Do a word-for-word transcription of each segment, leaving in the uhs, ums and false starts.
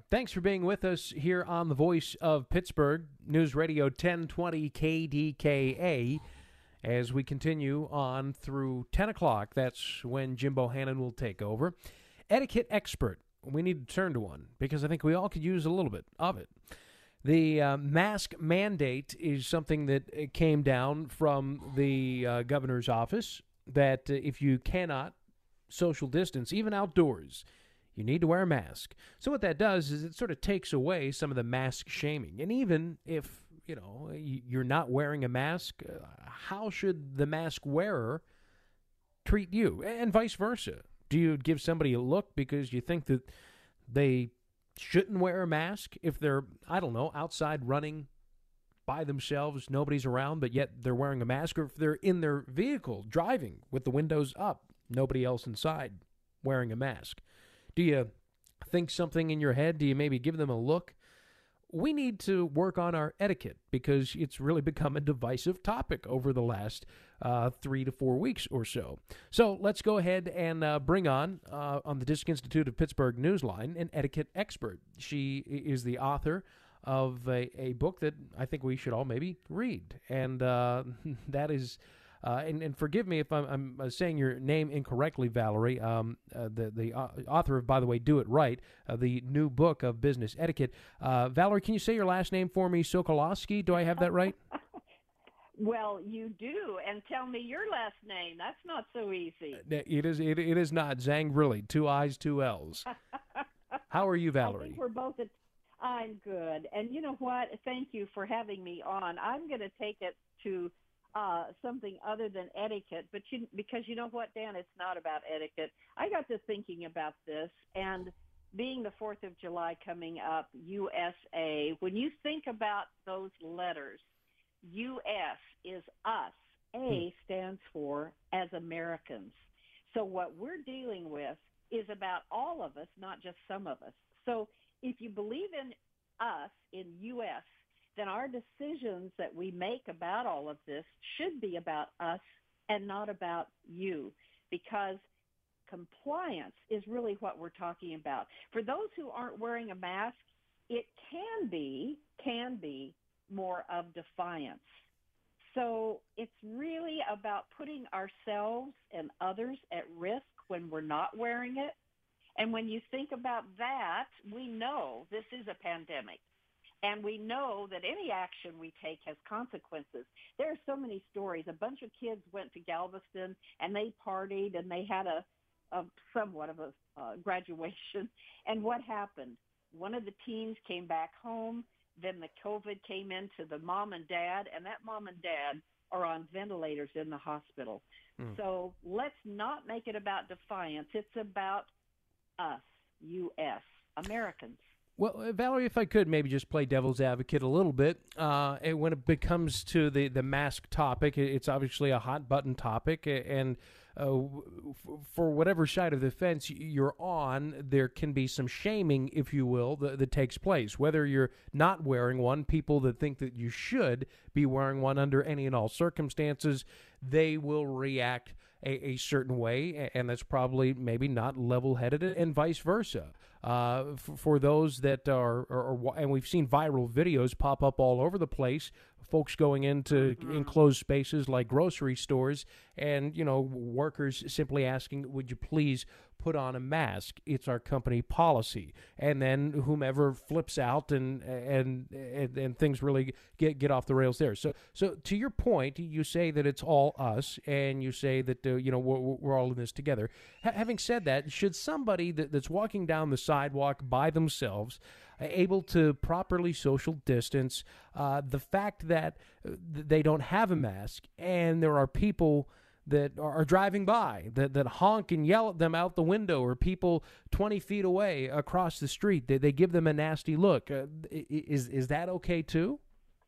Thanks for being with us here on the Voice of Pittsburgh, News Radio ten twenty K D K A. As we continue on through ten o'clock, that's when Jim Bohannon will take over. Etiquette expert. We need to turn to one because I think we all could use a little bit of it. The uh, mask mandate is something that came down from the uh, governor's office, that uh, if you cannot social distance, even outdoors, you need to wear a mask. So what that does is it sort of takes away some of the mask shaming. And even if, you know, you're not wearing a mask, uh, how should the mask wearer treat you? And vice versa. Do you give somebody a look because you think that they shouldn't wear a mask if they're, I don't know, outside running by themselves, nobody's around, but yet they're wearing a mask? Or if they're in their vehicle driving with the windows up, nobody else inside wearing a mask? Do you think something in your head? Do you maybe give them a look? We need to work on our etiquette because it's really become a divisive topic over the last uh, three to four weeks or so. So let's go ahead and uh, bring on, uh, on the Disc Institute of Pittsburgh Newsline, an etiquette expert. She is the author of a, a book that I think we should all maybe read, and uh, that is... Uh, and, and forgive me if I'm, I'm saying your name incorrectly, Valerie, um, uh, the, the uh, author of, by the way, Do It Right, uh, the new book of business etiquette. Uh, Valerie, can you say your last name for me, Sokolowski? Do I have that right? Well, you do, and tell me your last name. That's not so easy. It is It, it is not. Zhang really, two I's, two L's. How are you, Valerie? I think we're both at, I'm good. And you know what? Thank you for having me on. I'm going to take it to Uh, something other than etiquette, but you, because you know what, Dan, it's not about etiquette. I got to thinking about this, and being the fourth of July coming up, U S A, when you think about those letters, U S is us. A stands for as Americans. So what we're dealing with is about all of us, not just some of us. So if you believe in us, in U S, then our decisions that we make about all of this should be about us and not about you, because compliance is really what we're talking about. For those who aren't wearing a mask, it can be, can be more of defiance. So it's really about putting ourselves and others at risk when we're not wearing it. And when you think about that, we know this is a pandemic. And we know that any action we take has consequences. There are so many stories. A bunch of kids went to Galveston, and they partied, and they had a, a somewhat of a uh, graduation. And what happened? One of the teens came back home. Then the COVID came into the mom and dad, and that mom and dad are on ventilators in the hospital. Mm. So let's not make it about defiance. It's about us, U S, Americans. Well, Valerie, if I could maybe just play devil's advocate a little bit, uh, and when it becomes to the, the mask topic, it's obviously a hot button topic, and uh, for whatever side of the fence you're on, there can be some shaming, if you will, that, that takes place. Whether you're not wearing one, people that think that you should be wearing one under any and all circumstances, they will react a, a certain way, and that's probably maybe not level-headed, and vice versa. Uh, for, for those that are, are, are, and we've seen viral videos pop up all over the place, folks going into mm-hmm. enclosed spaces like grocery stores, and, you know, workers simply asking, would you please put on a mask? It's our company policy. And then whomever flips out, and and and, and things really get, get off the rails there. So so to your point, you say that it's all us, and you say that, uh, you know, we're, we're all in this together. H- having said that, should somebody that, that's walking down the sidewalk by themselves, uh, able to properly social distance, uh, the fact that uh, they don't have a mask, and there are people that are driving by, that, that honk and yell at them out the window, or people twenty feet away across the street, they, they give them a nasty look. Uh, is is that okay too?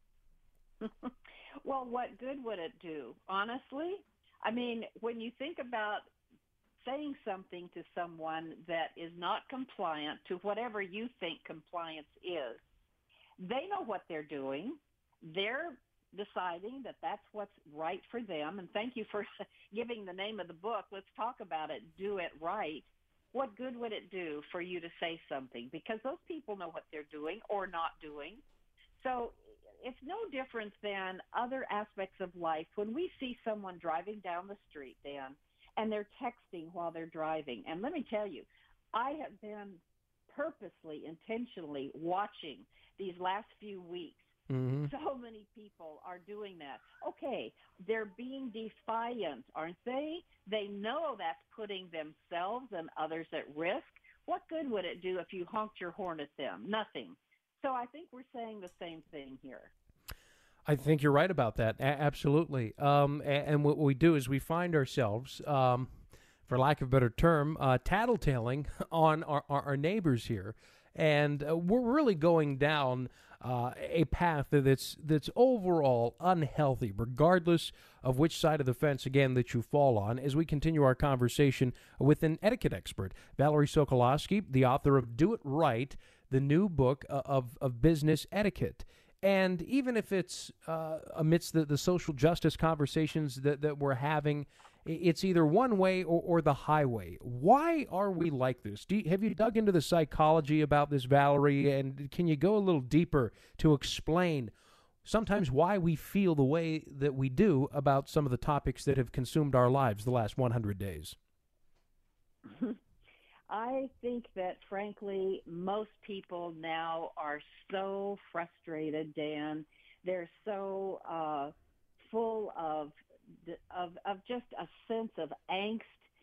Well, what good would it do, honestly? I mean, when you think about saying something to someone that is not compliant to whatever you think compliance is, they know what they're doing. They're deciding that that's what's right for them. And thank you for giving the name of the book. Let's talk about it. Do It Right. what good would it do for you to say something? Because those people know what they're doing or not doing. So it's no different than other aspects of life. When we see someone driving down the street, Dan, and they're texting while they're driving, and let me tell you, I have been purposely, intentionally watching these last few weeks. Mm-hmm. So many people are doing that. Okay, they're being defiant, aren't they? They know that's putting themselves and others at risk. What good would it do if you honked your horn at them? Nothing. So I think we're saying the same thing here. I think you're right about that. A- absolutely. Um, and, and what we do is we find ourselves, um, for lack of a better term, uh, tattletaling on our, our, our neighbors here. And uh, we're really going down uh, a path that's that's overall unhealthy, regardless of which side of the fence, again, that you fall on, as we continue our conversation with an etiquette expert, Valerie Sokolowski, the author of Do It Right, the new book uh, of, of business etiquette. And even if it's uh, amidst the, the social justice conversations that, that we're having, it's either one way or, or the highway. Why are we like this? Do you, have you dug into the psychology about this, Valerie? And can you go a little deeper to explain sometimes why we feel the way that we do about some of the topics that have consumed our lives the last one hundred days? I think that, frankly, most people now are so frustrated, Dan. They're so uh, full of, of of just a sense of angst,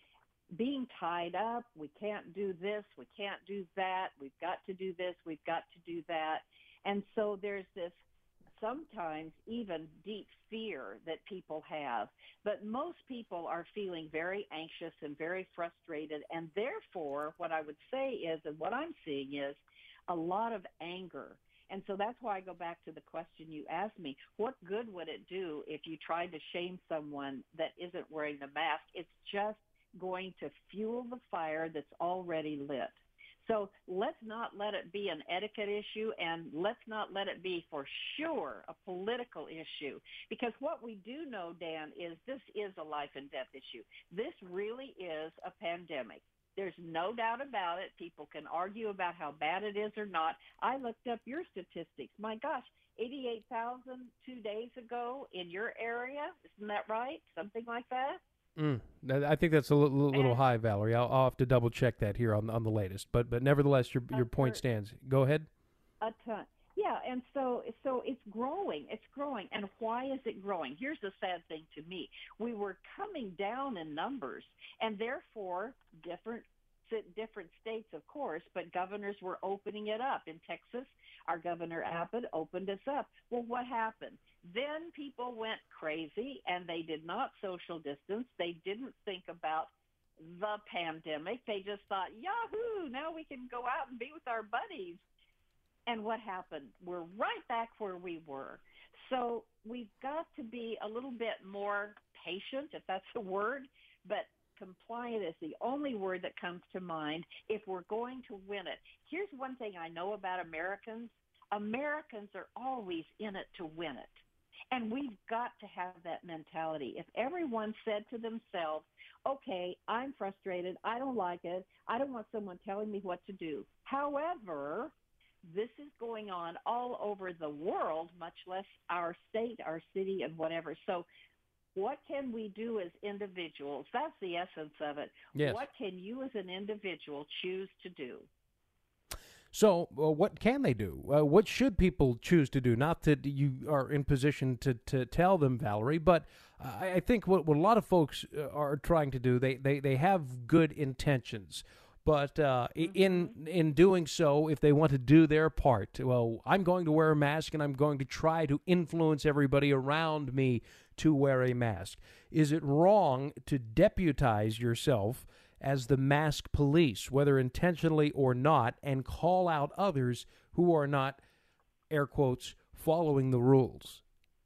being tied up. We can't do this. We can't do that. We've got to do this. We've got to do that. And so there's this sometimes even deep fear that people have. But most people are feeling very anxious and very frustrated. And therefore, what I would say is, and what I'm seeing is, a lot of anger. And so that's why I go back to the question you asked me. What good would it do if you tried to shame someone that isn't wearing the mask? It's just going to fuel the fire that's already lit. So let's not let it be an etiquette issue, and let's not let it be for sure a political issue. Because what we do know, Dan, is this is a life and death issue. This really is a pandemic. There's no doubt about it. People can argue about how bad it is or not. I looked up your statistics. My gosh, eighty-eight thousand two days ago in your area. Isn't that right? Something like that? Mm, I think that's a little, little And high, Valerie. I'll, I'll have to double check that here on on the latest. But but nevertheless, your your point stands. Go ahead. A ton. Yeah, and so so it's growing. It's growing. And why is it growing? Here's the sad thing to me. We were coming down in numbers, and therefore different different states, of course, but governors were opening it up. In Texas, our Governor Abbott opened us up. Well, what happened? Then people went crazy, and they did not social distance. They didn't think about the pandemic. They just thought, yahoo, now we can go out and be with our buddies. And what happened? We're right back where we were. So we've got to be a little bit more patient, if that's a word, but compliant is the only word that comes to mind if we're going to win it. Here's one thing I know about Americans. Americans are always in it to win it. And we've got to have that mentality. If everyone said to themselves, okay, I'm frustrated, I don't like it, I don't want someone telling me what to do. However, this is going on all over the world, much less our state, our city, and whatever. So what can we do as individuals? That's the essence of it. Yes. What can you as an individual choose to do? So, uh, what can they do? Uh, what should people choose to do? Not that you are in position to, to tell them, Valerie, but uh, I I think what, what a lot of folks uh, are trying to do, they, they, they have good intentions. But uh, Mm-hmm. in in doing so, if they want to do their part, well, I'm going to wear a mask and I'm going to try to influence everybody around me to wear a mask. Is it wrong to deputize yourself as the mask police, whether intentionally or not, and call out others who are not, air quotes, following the rules?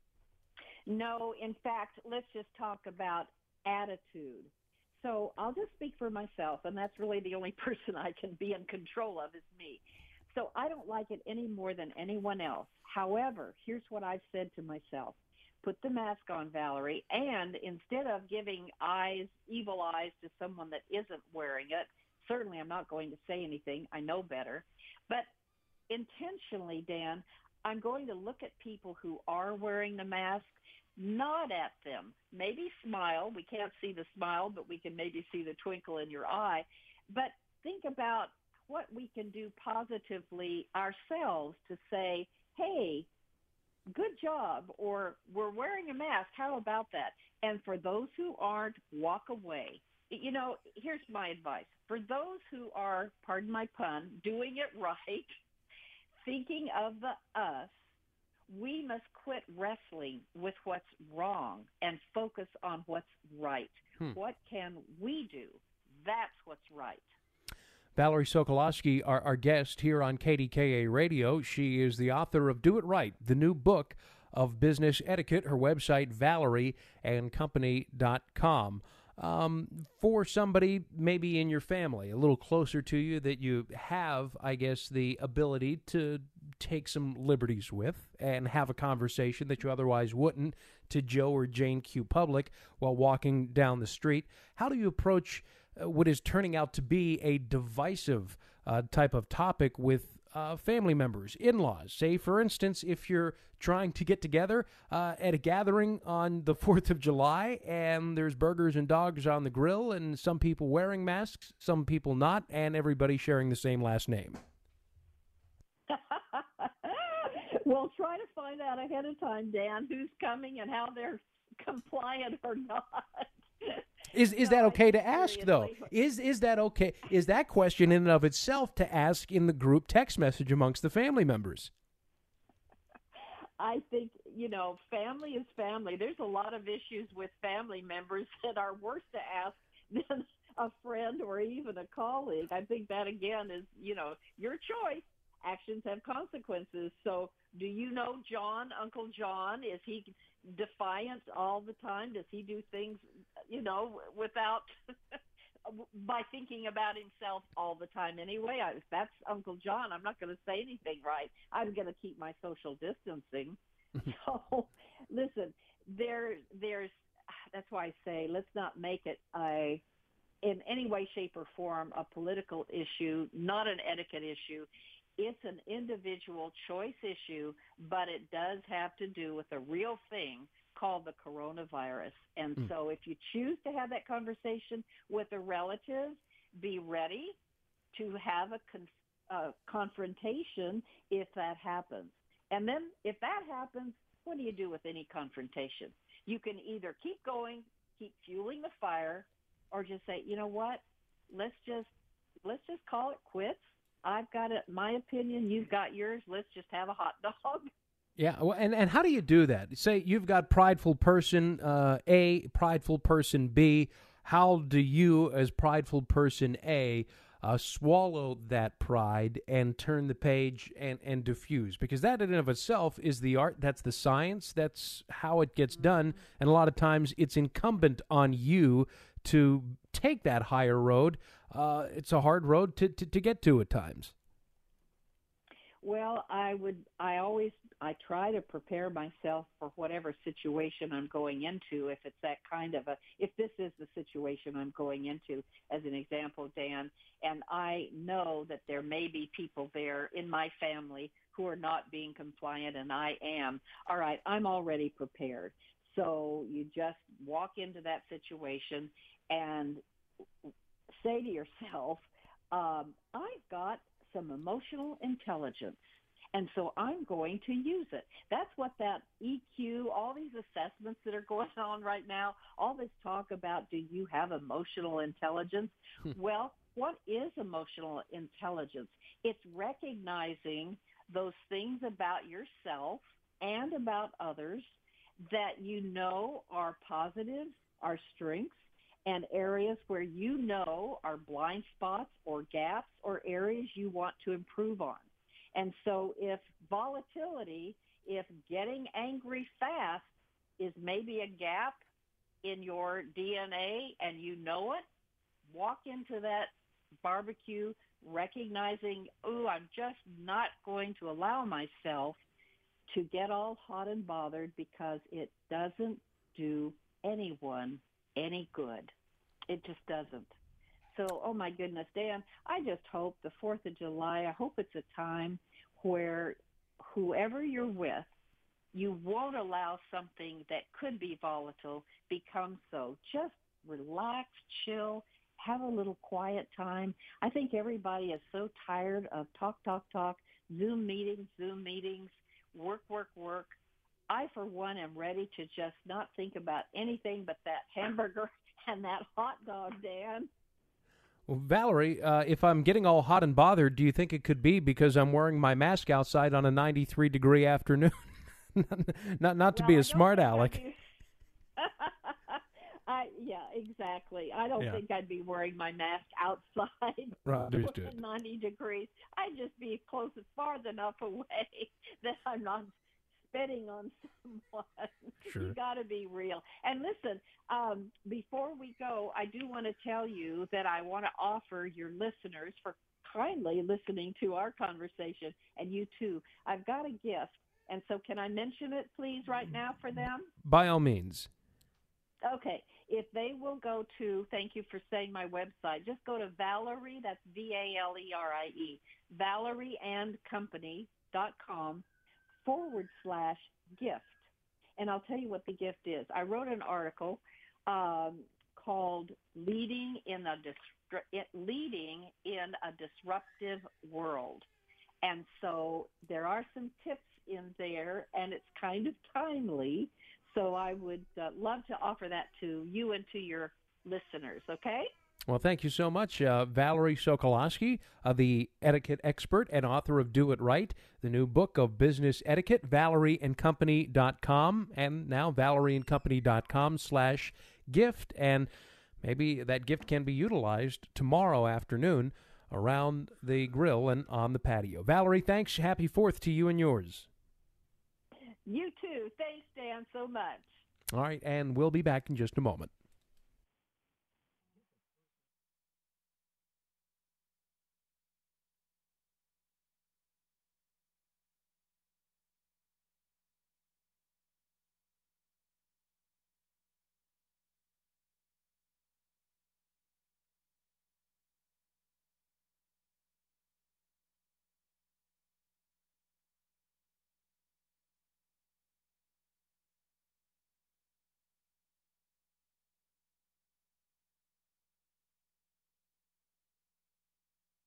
No, in fact, let's just talk about attitude. So I'll just speak for myself, and that's really the only person I can be in control of is me. So I don't like it any more than anyone else. However, here's what I've said to myself. Put the mask on, Valerie, and instead of giving eyes, evil eyes to someone that isn't wearing it, certainly I'm not going to say anything. I know better. But intentionally, Dan, I'm going to look at people who are wearing the mask, nod at them, maybe smile. We can't see the smile, but we can maybe see the twinkle in your eye. But think about what we can do positively ourselves to say, hey, good job, or we're wearing a mask. How about that? And for those who aren't, walk away. You know, here's my advice. For those who are, pardon my pun, doing it right, thinking of the us, we must quit wrestling with what's wrong and focus on what's right. Hmm. What can we do? That's what's right. Valerie Sokolowski, our, our guest here on K D K A Radio. She is the author of Do It Right, the new book of business etiquette. Her website, valerie and company dot com. Um, for somebody maybe in your family, a little closer to you, that you have, I guess, the ability to take some liberties with and have a conversation that you otherwise wouldn't to Joe or Jane Q. Public while walking down the street, how do you approach uh, what is turning out to be a divisive uh, type of topic with Uh, family members, in-laws? Say, for instance, if you're trying to get together uh, at a gathering on the fourth of July and there's burgers and dogs on the grill and some people wearing masks, some people not, and everybody sharing the same last name. Well, try to find out ahead of time, Dan, who's coming and how they're compliant or not. Is is no, that okay to ask, though? Is is that okay? Is that question in and of itself to ask in the group text message amongst the family members? I think, you know, family is family. There's a lot of issues with family members that are worse to ask than a friend or even a colleague. I think that, again, is, you know, your choice. Actions have consequences. So do you know John, Uncle John? Is he defiant all the time? Does he do things, you know, without, by thinking about himself all the time anyway? I, if that's Uncle John, I'm not going to say anything right. I'm going to keep my social distancing. So, listen, there, there's, that's why I say let's not make it a, in any way, shape, or form, a political issue, not an etiquette issue. It's an individual choice issue, but it does have to do with a real thing called the coronavirus. And mm. so if you choose to have that conversation with a relative, be ready to have a con- uh, confrontation if that happens. And then if that happens, what do you do with any confrontation? You can either keep going, keep fueling the fire, or just say, you know what, let's just let's just call it quits. I've got it, my opinion, you've got yours, let's just have a hot dog. Yeah, well, and, and how do you do that? Say you've got prideful person uh, A, prideful person B. How do you, as prideful person A, uh, swallow that pride and turn the page and, and diffuse? Because that in and of itself is the art, that's the science, that's how it gets done. And a lot of times it's incumbent on you to take that higher road. Uh, it's a hard road to, to, to get to at times. Well, I would, I always, I try to prepare myself for whatever situation I'm going into. If it's that kind of a, if this is the situation I'm going into, as an example, Dan, and I know that there may be people there in my family who are not being compliant, and I am, all right, I'm already prepared. So you just walk into that situation and say to yourself, um, I've got some emotional intelligence, and so I'm going to use it. That's what that E Q, all these assessments that are going on right now, all this talk about, do you have emotional intelligence? Well, what is emotional intelligence? It's recognizing those things about yourself and about others that you know are positives, are strengths, and areas where you know are blind spots or gaps or areas you want to improve on. And so if volatility, if getting angry fast is maybe a gap in your D N A and you know it, walk into that barbecue recognizing, oh, I'm just not going to allow myself to get all hot and bothered, because it doesn't do anyone any good. It just doesn't. So, oh my goodness, Dan, I just hope the fourth of July, I hope it's a time where whoever you're with, you won't allow something that could be volatile become so. Just relax, chill, have a little quiet time. I think everybody is so tired of talk, talk, talk, Zoom meetings, Zoom meetings, work, work, work. I, for one, am ready to just not think about anything but that hamburger and that hot dog, Dan. Well, Valerie, uh, if I'm getting all hot and bothered, do you think it could be because I'm wearing my mask outside on a ninety-three degree afternoon? not not to well, be I a smart aleck. Be... I yeah, exactly. I don't yeah. think I'd be wearing my mask outside right, at ninety degrees. I'd just be close, far enough away that I'm not spitting on someone. Sure. You got to be real. And listen, um, before we go, I do want to tell you that I want to offer your listeners for kindly listening to our conversation, and you too. I've got a gift. And so can I mention it, please, right now for them? By all means. Okay. If they will go to, thank you for saying my website, just go to Valerie, that's V A L E R I E, valerie and company dot com forward slash gift. And I'll tell you what the gift is. I wrote an article um, called Leading in a Distru- Leading in a Disruptive World. And so there are some tips in there, and it's kind of timely. So I would uh, love to offer that to you and to your listeners, okay? Well, thank you so much, uh, Valerie Sokolowski, uh, the etiquette expert and author of Do It Right, the new book of business etiquette, valerie and company dot com, and now valerie and company dot com slash gift. And maybe that gift can be utilized tomorrow afternoon around the grill and on the patio. Valerie, thanks. Happy Fourth to you and yours. You too. Thanks, Dan, so much. All right, and we'll be back in just a moment.